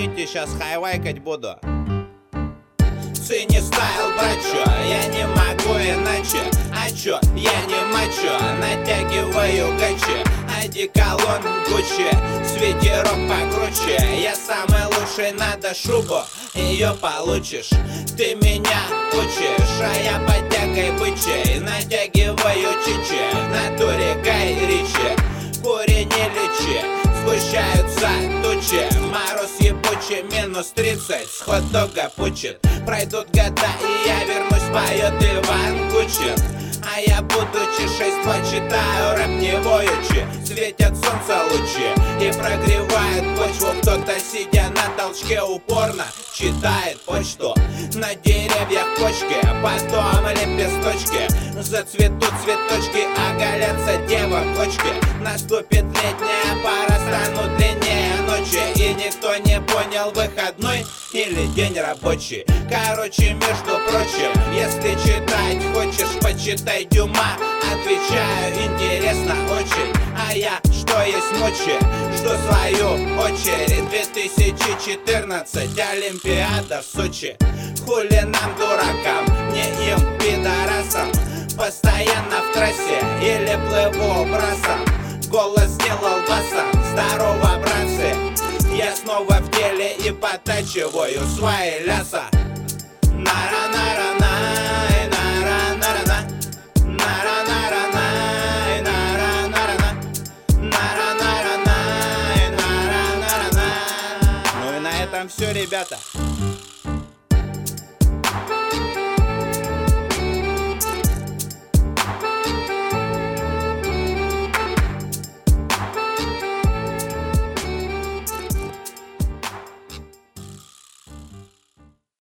Извините, сейчас хайвайкать буду. Цени стайл, брачо, я не могу иначе. А чё, я не мачо, натягиваю гачи. Одеколон Гуччи, свитерок покруче. Я самый лучший, надо шубу, ее получишь. Ты меня учишь, а я подтягай бычей. Натягиваю чичи, в натуре Гай Ричи. Кури не лечи, сгущаются тучи. Мороз ебучий, минус 30, с хот-дога пучит. Пройдут года, и я вернусь, поет Иван Кучин. А я, будучи 6-2, читаю рэп не воючи. Светят солнца лучи и прогревают почву. Кто-то, сидя на толчке, упорно читает почту. На деревьях почки, потом лепесточки. Зацветут цветочки, оголятся девок-кочки. Наступит летняя пора, станут длиннее ночи. И никто не понял, выходной или день рабочий. Короче, между прочим, если читать хочешь, почитай Дюма. Отвечаю, интересно очень. А я, что есть мочи, жду свою очередь. 2014, Олимпиада в Сочи. Хули нам, дуракам, не им, пидорасам. Постоянно в трассе или плыву брасом. Голос сделал басом, здорово, братцы. Я снова в деле и потачиваю свои ляса. Нара-нара-най, нара-нара-на. Нара-нара-най, нара-нара-на. Нара-нара-най, нара-нара-на. Ну и на этом все, ребята.